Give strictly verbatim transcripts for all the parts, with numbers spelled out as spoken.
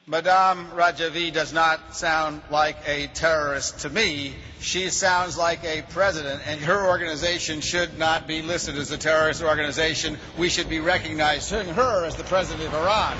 Madame Rajavi does not sound like a terrorist to me. She sounds like a president, and her organization should not be listed as a terrorist organization. We should be recognizing her as the president of Iran.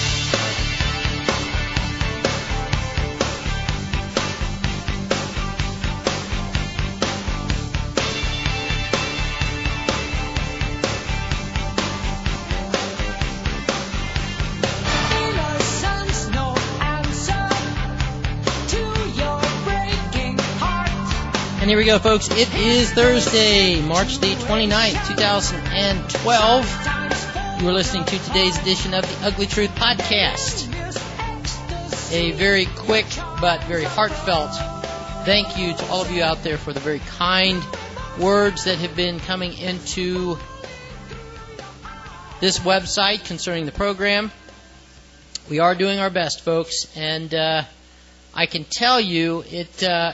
And here we go, folks. It is Thursday, March the twenty-ninth, two thousand twelve. You are listening to today's edition of the Ugly Truth Podcast. A very quick but very heartfelt thank you to all of you out there for the very kind words that have been coming into this website concerning the program. We are doing our best, folks, and uh, I can tell you it... Uh,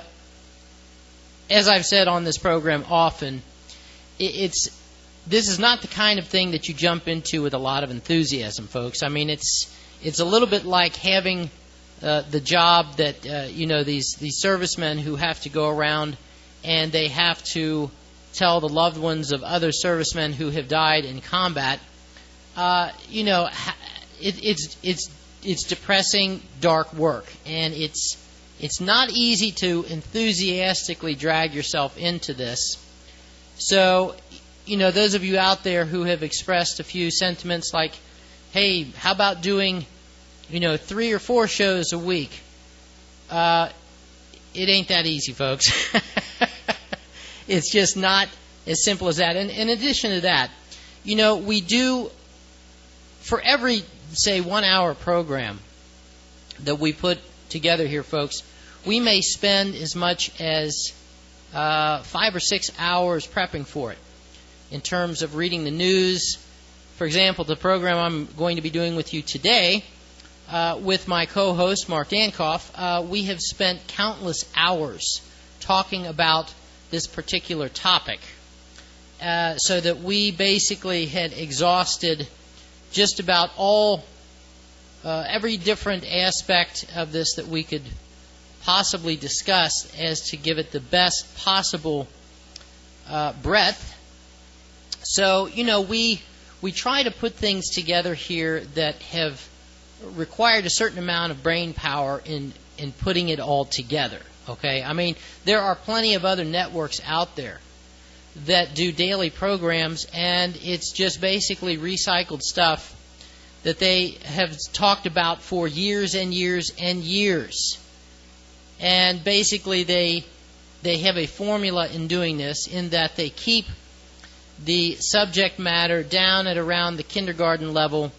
As I've said on this program often, it's this is not the kind of thing that you jump into with a lot of enthusiasm, folks. I mean, it's it's a little bit like having uh, the job that uh, you know these these servicemen who have to go around and they have to tell the loved ones of other servicemen who have died in combat. Uh, you know, it, it's it's it's depressing, dark work, and it's. It's not easy to enthusiastically drag yourself into this. So, you know, those of you out there who have expressed a few sentiments like, hey, how about doing, you know, three or four shows a week? Uh, it ain't that easy, folks. It's just not as simple as that. And in addition to that, you know, we do, for every, say, one-hour program that we put together here, folks, we may spend as much as uh, five or six hours prepping for it in terms of reading the news. For example, the program I'm going to be doing with you today uh, with my co-host, Mark Dankoff, uh, we have spent countless hours talking about this particular topic uh, so that we basically had exhausted just about all, uh, every different aspect of this that we could possibly discuss as to give it the best possible uh, breadth. So, you know, we we try to put things together here that have required a certain amount of brain power in, in putting it all together. Okay? I mean, there are plenty of other networks out there that do daily programs, and it's just basically recycled stuff that they have talked about for years and years and years. And basically they they have a formula in doing this in that they keep the subject matter down at around the kindergarten level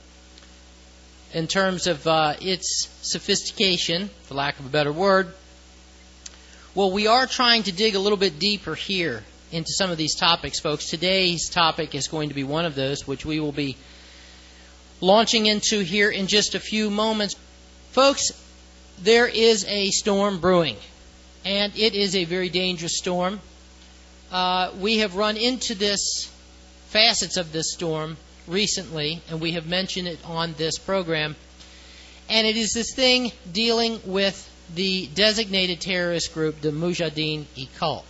in terms of uh, its sophistication, for lack of a better word. Well, we are trying to dig a little bit deeper here into some of these topics, folks. Today's topic is going to be one of those, which we will be launching into here in just a few moments. Folks, there is a storm brewing, and it is a very dangerous storm. Uh, we have run into this, facets of this storm recently, and we have mentioned it on this program. And it is this thing dealing with the designated terrorist group, the Mujahideen-e-Khalq.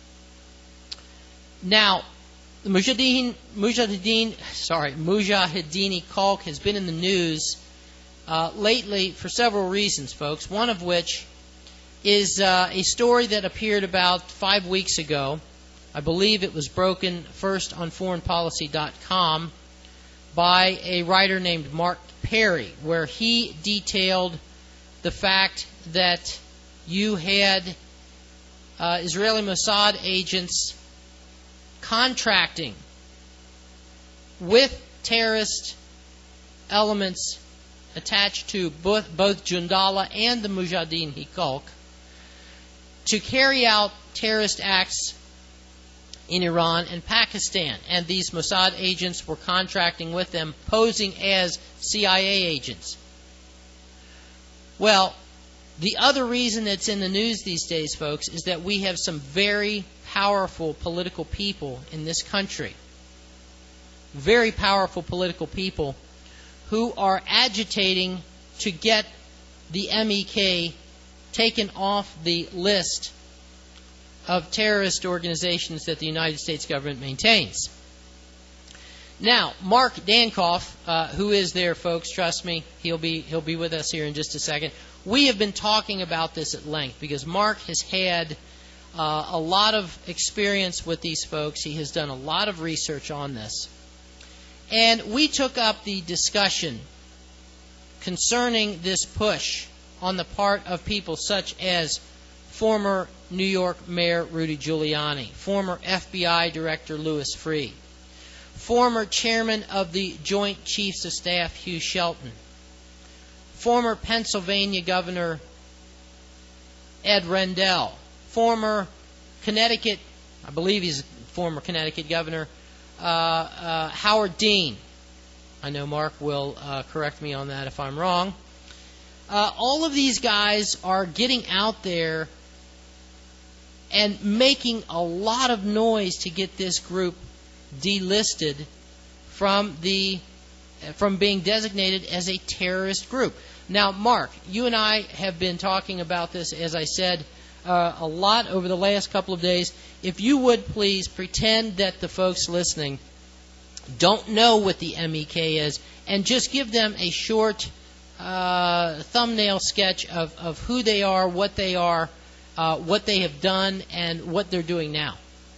Now, the Mujahideen, Mujahideen, sorry, Mujahideen-e-Khalq has been in the news Uh, lately for several reasons, folks, one of which is uh, a story that appeared about five weeks ago. I believe it was broken first on foreign policy dot com by a writer named Mark Perry, where he detailed the fact that you had uh, Israeli Mossad agents contracting with terrorist elements attached to both, both Jundallah and the Mujahideen-e-Khalq to carry out terrorist acts in Iran and Pakistan. And these Mossad agents were contracting with them, posing as C I A agents. Well, the other reason it's in the news these days, folks, is that we have some very powerful political people in this country. Very powerful political people who are agitating to get the M E K taken off the list of terrorist organizations that the United States government maintains. Now, Mark Dankoff, uh, who is there, folks, trust me, he'll be he'll be with us here in just a second. We have been talking about this at length because Mark has had uh, a lot of experience with these folks. He has done a lot of research on this. And we took up the discussion concerning this push on the part of people such as former New York Mayor Rudy Giuliani, former F B I Director Louis Freeh, former Chairman of the Joint Chiefs of Staff Hugh Shelton, former Pennsylvania Governor Ed Rendell, former Connecticut, I believe he's former Connecticut Governor, uh, uh, Howard Dean. I know Mark will uh, correct me on that if I'm wrong. Uh, all of these guys are getting out there and making a lot of noise to get this group delisted from the from being designated as a terrorist group. Now, Mark, you and I have been talking about this, as I said, uh, a lot over the last couple of days. If you would please pretend that the folks listening don't know what the M E K is, and just give them a short uh, thumbnail sketch of, of who they are, what they are, uh, what they have done, and what they're doing now.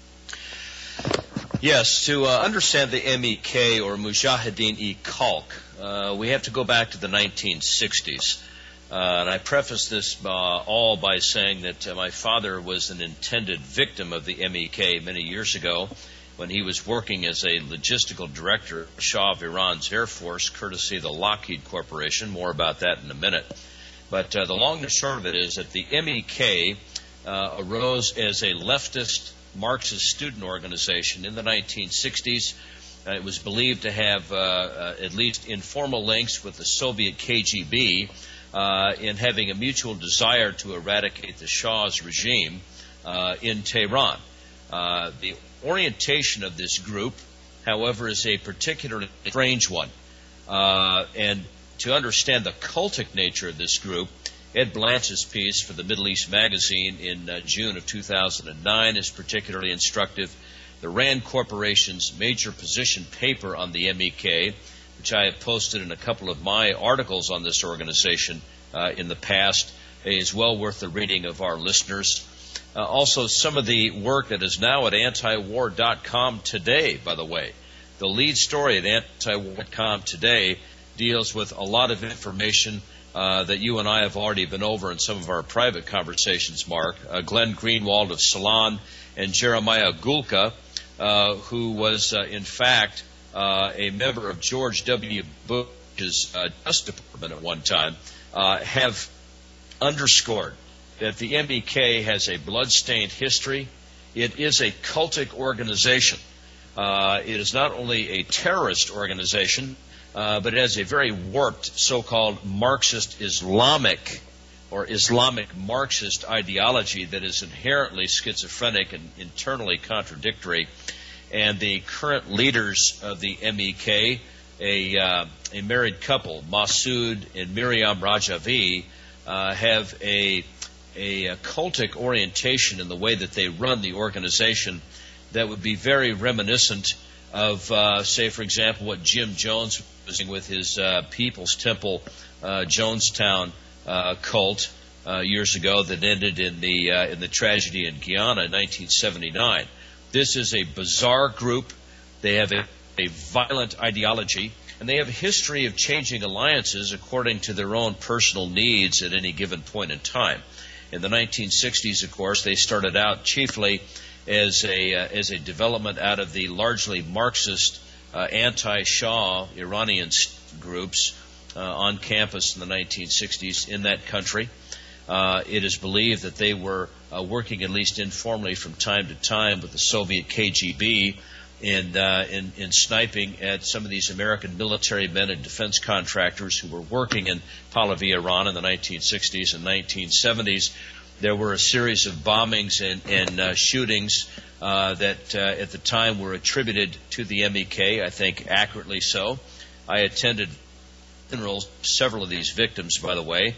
Yes, to uh, understand the M E K, or Mujahideen-e-Khalq, uh, we have to go back to the nineteen sixties. Uh, and I preface this uh, all by saying that uh, my father was an intended victim of the M E K many years ago when he was working as a logistical director of Shah of Iran's Air Force, courtesy of the Lockheed Corporation. More about that in a minute. But uh, the long and short of it is that the M E K uh, arose as a leftist Marxist student organization in the nineteen sixties. Uh, it was believed to have uh, uh, at least informal links with the Soviet K G B uh, in having a mutual desire to eradicate the Shah's regime uh, in Tehran. Uh, the orientation of this group, however, is a particularly strange one. Uh, and to understand the cultic nature of this group, Ed Blanch's piece for the Middle East Magazine in uh, June of two thousand nine is particularly instructive. The RAND Corporation's major position paper on the M E K, which I have posted in a couple of my articles on this organization uh, in the past, is well worth the reading of our listeners. Uh, also, some of the work that is now at anti war dot com today, by the way. The lead story at anti war dot com today deals with a lot of information Uh, that you and I have already been over in some of our private conversations, Mark. Uh, Glenn Greenwald of Salon and Jeremiah Gulka, uh, who was, uh, in fact, uh, a member of George W. Bush's uh, Justice Department at one time, uh, have underscored that the M E K has a blood-stained history. It is a cultic organization. Uh, it is not only a terrorist organization, Uh, but it has a very warped so-called Marxist Islamic or Islamic Marxist ideology that is inherently schizophrenic and internally contradictory. And the current leaders of the M E K, a, uh, a married couple, Masood and Miriam Rajavi, uh, have a, a, a cultic orientation in the way that they run the organization that would be very reminiscent of, uh, say, for example, what Jim Jones was doing with his uh, People's Temple uh, Jonestown uh, cult uh, years ago that ended in the uh, in the tragedy in Guyana in nineteen seventy-nine. This is a bizarre group. They have a, a violent ideology, and they have a history of changing alliances according to their own personal needs at any given point in time. In the nineteen sixties, of course, they started out chiefly as a uh, as a development out of the largely Marxist uh, anti-Shah Iranian groups uh, on campus in the nineteen sixties in that country. Uh, it is believed that they were uh, working at least informally from time to time with the Soviet K G B in, uh, in in sniping at some of these American military men and defense contractors who were working in Pahlavi, Iran in the nineteen sixties and nineteen seventies. There were a series of bombings and, and uh, shootings uh, that uh, at the time were attributed to the M E K, I think accurately so. I attended funerals, several of these victims, by the way,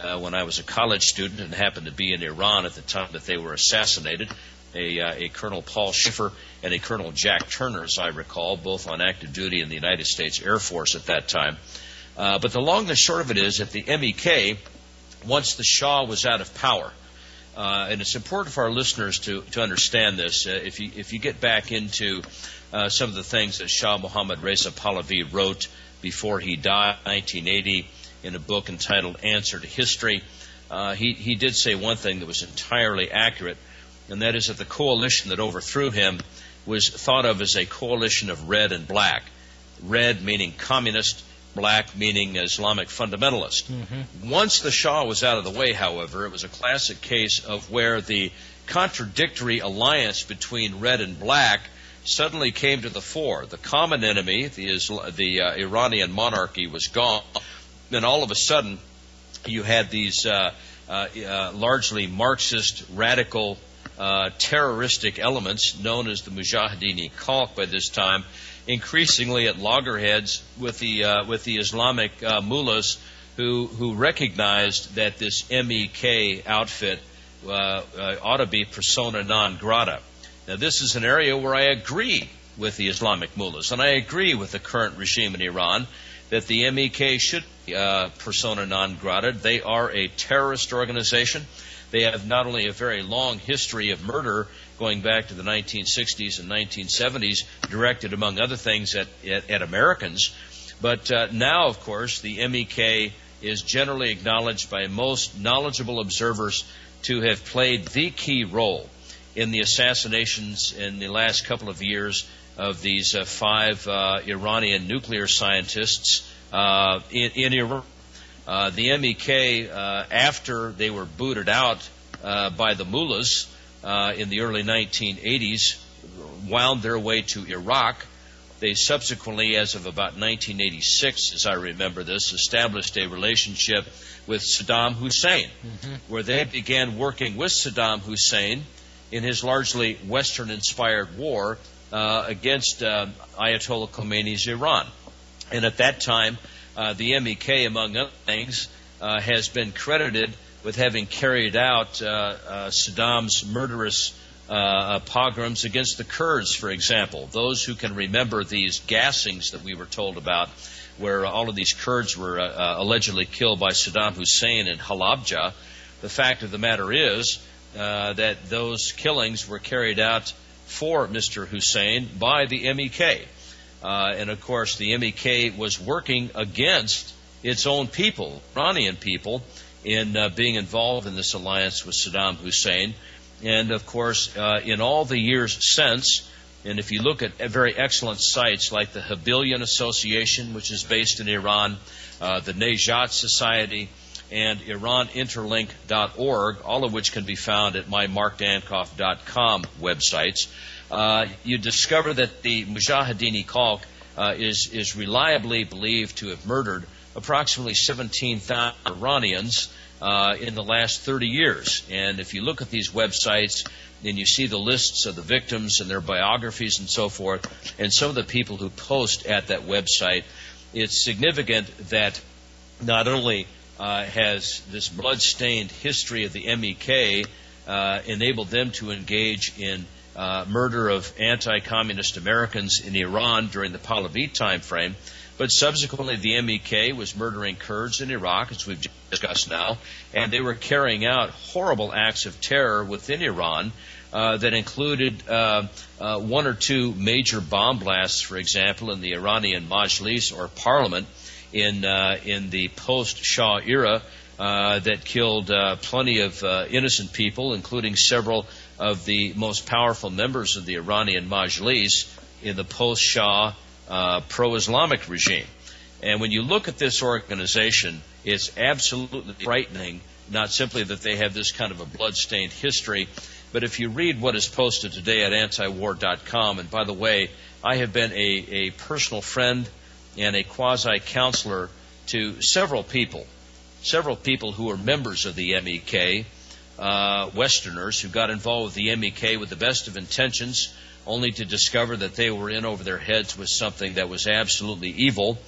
uh, when I was a college student and happened to be in Iran at the time that they were assassinated, a, uh, a Colonel Paul Schiffer and a Colonel Jack Turner, as I recall, both on active duty in the United States Air Force at that time. Uh, but the long and short of it is that the M E K, once the Shah was out of power, uh, and it's important for our listeners to, to understand this, uh, if you if you get back into uh, some of the things that Shah Mohammad Reza Pahlavi wrote before he died in nineteen eighty in a book entitled Answer to History, uh, he, he did say one thing that was entirely accurate, and that is that the coalition that overthrew him was thought of as a coalition of red and black. Red meaning communist, black meaning Islamic fundamentalist. Mm-hmm. Once the Shah was out of the way, however, it was a classic case of where the contradictory alliance between red and black suddenly came to the fore. The common enemy, the, Isla- the uh, Iranian monarchy, was gone. Then all of a sudden, you had these uh, uh, uh, largely Marxist, radical, uh, terroristic elements known as the Mujahideen-e-Khalq by this time, increasingly at loggerheads with the uh, with the Islamic uh, mullahs who who recognized that this M E K outfit uh, uh, ought to be persona non grata. Now, this is an area where I agree with the Islamic mullahs, and I agree with the current regime in Iran that the M E K should be uh, persona non grata. They are a terrorist organization. They have not only a very long history of murder going back to the nineteen sixties and nineteen seventies, directed, among other things, at, at, at Americans, but uh, now, of course, the M E K is generally acknowledged by most knowledgeable observers to have played the key role in the assassinations in the last couple of years of these uh, five uh, Iranian nuclear scientists uh, in, in Iran. Uh, the M E K, uh, after they were booted out uh, by the mullahs uh, in the early nineteen eighties, wound their way to Iraq. They subsequently, as of about nineteen eighty-six, as I remember this, established a relationship with Saddam Hussein, mm-hmm. where they began working with Saddam Hussein in his largely Western-inspired war uh, against uh, Ayatollah Khomeini's Iran. And at that time, uh, the M E K, among other things, uh, has been credited with having carried out uh, uh, Saddam's murderous uh, pogroms against the Kurds, for example. Those who can remember these gassings that we were told about, where all of these Kurds were uh, uh, allegedly killed by Saddam Hussein in Halabja, the fact of the matter is uh, that those killings were carried out for Mister Hussein by the M E K. Uh, and, of course, the M E K was working against its own people, Iranian people, in uh, being involved in this alliance with Saddam Hussein. And, of course, uh, in all the years since, and if you look at very excellent sites like the Habilian Association, which is based in Iran, uh, the Nejat Society, and Iran Interlink dot org, all of which can be found at my mark dankoff dot com websites, uh, you discover that the Mujahideen-e-Khalq uh, is, is reliably believed to have murdered approximately seventeen thousand Iranians uh, in the last thirty years. And if you look at these websites, and you see the lists of the victims and their biographies and so forth, and some of the people who post at that website, it's significant that not only uh, has this blood-stained history of the M E K uh, enabled them to engage in uh, murder of anti-communist Americans in Iran during the Pahlavi time frame, but subsequently the M E K was murdering Kurds in Iraq, as we've discussed now, and they were carrying out horrible acts of terror within Iran uh, that included uh, uh, one or two major bomb blasts, for example, in the Iranian Majlis, or parliament, in, uh, in the post-Shah era uh, that killed uh, plenty of uh, innocent people, including several of the most powerful members of the Iranian Majlis in the post-Shah Uh, pro-Islamic regime. And when you look at this organization, it's absolutely frightening, not simply that they have this kind of a blood-stained history, but if you read what is posted today at anti war dot com, and by the way, I have been a, a personal friend and a quasi-counselor to several people, several people who are members of the M E K, uh, Westerners who got involved with the M E K with the best of intentions, only to discover that they were in over their heads with something that was absolutely evil.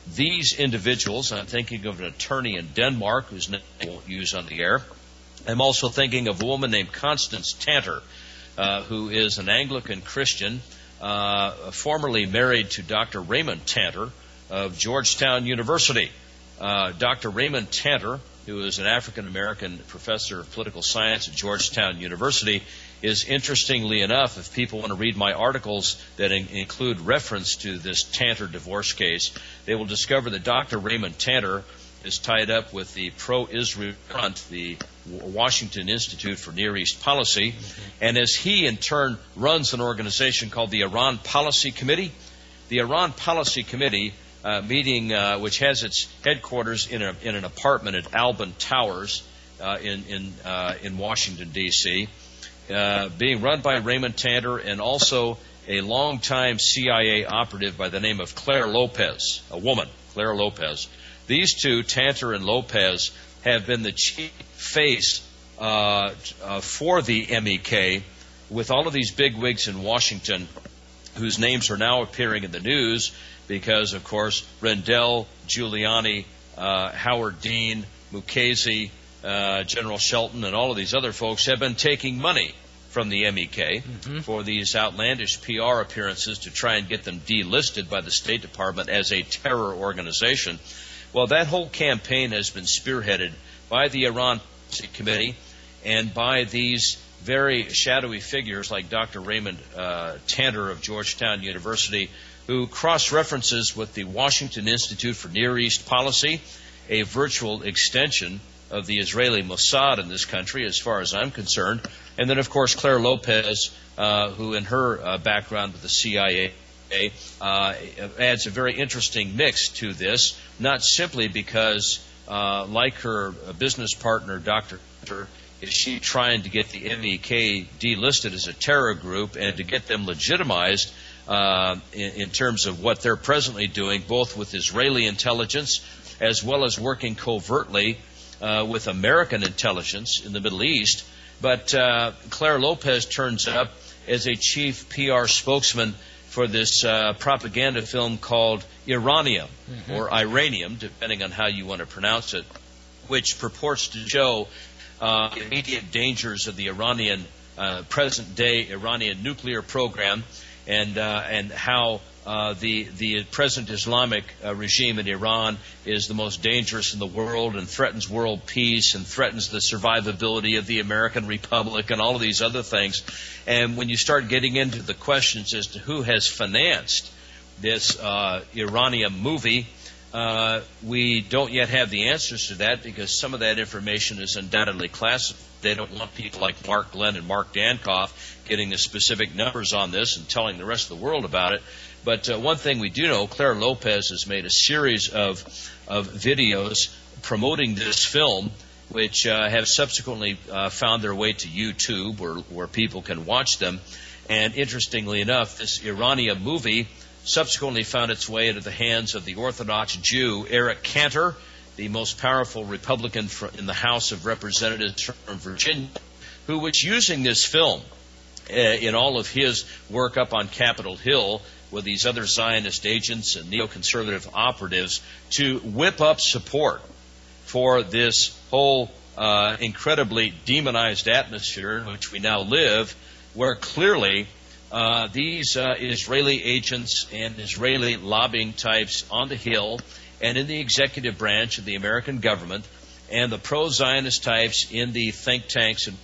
these individuals, I'm thinking of an attorney in Denmark whose name I won't use on the air. I'm also thinking of a woman named Constance Tanter, uh, who is an Anglican Christian, uh, formerly married to Doctor Raymond Tanter of Georgetown University. Uh, Doctor Raymond Tanter, who is an African-American professor of political science at Georgetown University, is, interestingly enough, if people want to read my articles that in- include reference to this Tanter divorce case, they will discover that Doctor Raymond Tanter is tied up with the pro-Israel front, the Washington Institute for Near East Policy, mm-hmm. and as he in turn runs an organization called the Iran Policy Committee. The Iran Policy Committee, uh, meeting uh, which has its headquarters in, a, in an apartment at Alban Towers uh, in in, uh, in Washington D C, uh, being run by Raymond Tanter and also a longtime C I A operative by the name of Claire Lopez, a woman, Claire Lopez. These two, Tanter and Lopez, have been the chief face uh, uh, for the M E K with all of these bigwigs in Washington whose names are now appearing in the news because, of course, Rendell, Giuliani, uh, Howard Dean, Mukasey, uh, General Shelton, and all of these other folks have been taking money from the M E K mm-hmm. for these outlandish P R appearances to try and get them delisted by the State Department as a terror organization. Well, that whole campaign has been spearheaded by the Iran Policy Committee and by these very shadowy figures like Doctor Raymond uh, Tanter of Georgetown University, who cross-references with the Washington Institute for Near East Policy, a virtual extension of the Israeli Mossad in this country, as far as I'm concerned. And then, of course, Claire Lopez, uh, who in her uh, background with the C I A, uh, adds a very interesting mix to this, not simply because, uh, like her business partner, Doctor is she trying to get the M E K delisted as a terror group and to get them legitimized uh, in, in terms of what they're presently doing, both with Israeli intelligence as well as working covertly uh, with American intelligence in the Middle East. But uh, Claire Lopez turns up as a chief P R spokesman for this uh, propaganda film called Iranium, mm-hmm. or Iranium, depending on how you want to pronounce it, which purports to show Uh, immediate dangers of the Iranian, uh, present-day Iranian nuclear program, and uh, and how uh, the the present Islamic uh, regime in Iran is the most dangerous in the world and threatens world peace and threatens the survivability of the American Republic and all of these other things. And when you start getting into the questions as to who has financed this uh, Iranian movie, Uh, we don't yet have the answers to that because some of that information is undoubtedly classified. They don't want people like Mark Glenn and Mark Dankoff getting the specific numbers on this and telling the rest of the world about it. But uh, one thing we do know, Claire Lopez has made a series of, of videos promoting this film, which uh, have subsequently uh, found their way to YouTube where, where people can watch them. And interestingly enough, this Iranian movie subsequently found its way into the hands of the Orthodox Jew Eric Cantor, the most powerful Republican in the House of Representatives from Virginia, who was using this film uh, in all of his work up on Capitol Hill with these other Zionist agents and neoconservative operatives to whip up support for this whole uh, incredibly demonized atmosphere in which we now live, where clearly Uh, these uh, Israeli agents and Israeli lobbying types on the Hill and in the executive branch of the American government and the pro-Zionist types in the think tanks and,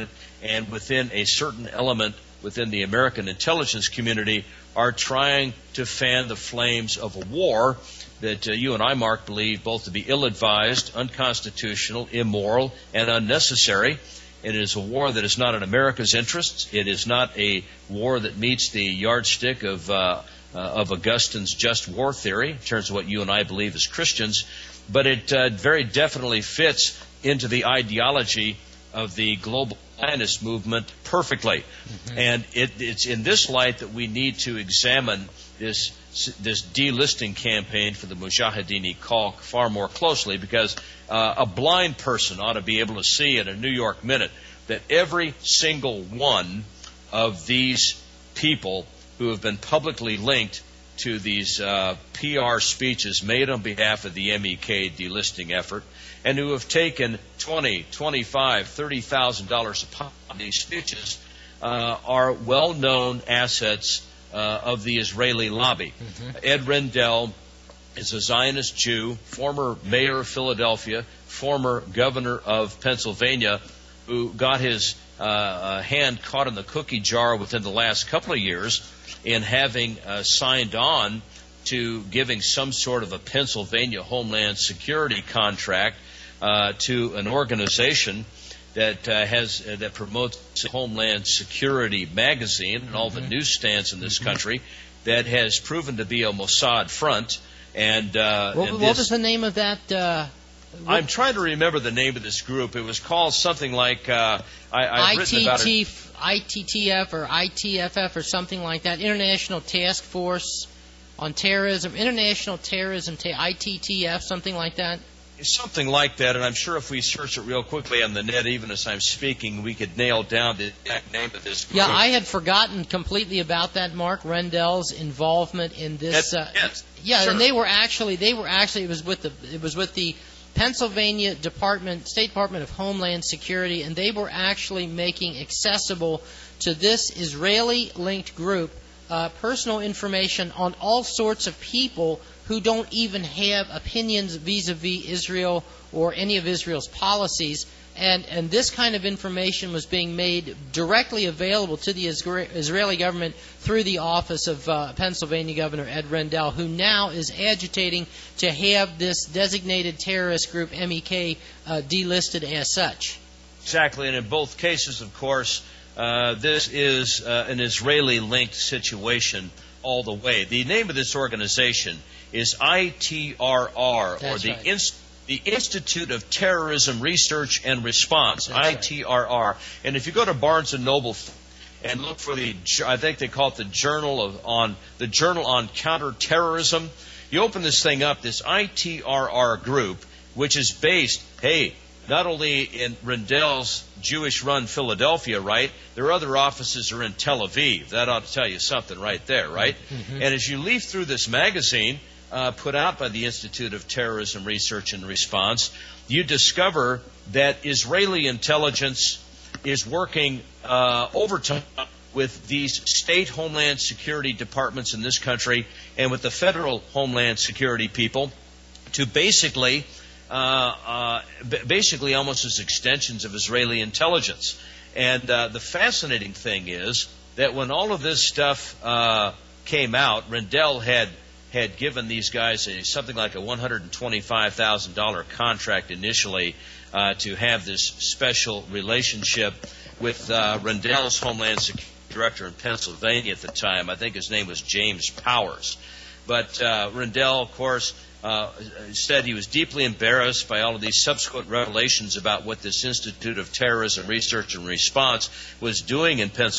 and within a certain element within the American intelligence community are trying to fan the flames of a war that uh, you and I, Mark, believe both to be ill-advised, unconstitutional, immoral, and unnecessary. It is a war that is not in America's interests. It is not a war that meets the yardstick of uh, uh, of Augustine's just war theory in terms of what you and I believe as Christians, but it uh, very definitely fits into the ideology of the global Zionist movement perfectly. Mm-hmm. And it, it's in this light that we need to examine this this delisting campaign for the Mujahideen-e-Khalq far more closely, because uh, a blind person ought to be able to see in a New York Minute that every single one of these people who have been publicly linked to these uh, P R speeches made on behalf of the M E K delisting effort, and who have taken twenty, twenty-five, thirty thousand dollars a pop on these speeches, uh, are well-known assets uh, of the Israeli lobby. Mm-hmm. Ed Rendell is a Zionist Jew, former mayor of Philadelphia, former governor of Pennsylvania, who got his uh, uh, hand caught in the cookie jar within the last couple of years in having uh, signed on to giving some sort of a Pennsylvania Homeland Security contract uh, to an organization that uh, has uh, that promotes Homeland Security magazine and all the mm-hmm. newsstands in this country that has proven to be a Mossad front. And, uh, what, and what was the name of that? Uh, I'm trying to remember the name of this group. It was called something like uh, I, I've written about it. I T T F or I T F F or something like that. International Task Force on Terrorism, International Terrorism, I T T F, something like that. Something like that, and I'm sure if we search it real quickly on the net, even as I'm speaking, we could nail down the exact name of this group. Yeah, I had forgotten completely about that, Mark Rendell's involvement in this. That, uh, yes, yeah, sure. and they were actually they were actually it was with the it was with the Pennsylvania Department, State Department of Homeland Security, and they were actually making accessible to this Israeli-linked group uh, personal information on all sorts of people who don't even have opinions vis-a-vis Israel or any of Israel's policies. And, and this kind of information was being made directly available to the Isra- Israeli government through the office of uh, Pennsylvania Governor Ed Rendell, who now is agitating to have this designated terrorist group, M E K, uh, delisted as such. Exactly, and in both cases, of course, uh, this is uh, an Israeli-linked situation all the way. The name of this organization is I T R R, That's or the right. Inst- the Institute of Terrorism Research and Response, That's I T R R. Right. And if you go to Barnes and Noble and look for the, I think they call it the Journal of on the Journal on Counterterrorism, you open this thing up, this I T R R group, which is based, hey, not only in Rendell's Jewish-run Philadelphia, right? Their other offices are in Tel Aviv. That ought to tell you something right there, right? Mm-hmm. And as you leaf through this magazine, uh, put out by the Institute of Terrorism Research and Response, you discover that Israeli intelligence is working uh, overtime with these state Homeland Security departments in this country and with the federal Homeland Security people to basically... Uh, uh, basically almost as extensions of Israeli intelligence. And uh, the fascinating thing is that when all of this stuff uh, came out, Rendell had had given these guys a, something like a one hundred twenty-five thousand dollars contract initially uh, to have this special relationship with uh, Rendell's Homeland Security Director in Pennsylvania at the time. I think his name was James Powers. But uh, Rendell, of course, Uh, said he was deeply embarrassed by all of these subsequent revelations about what this Institute of Terrorism Research and Response was doing in Pennsylvania.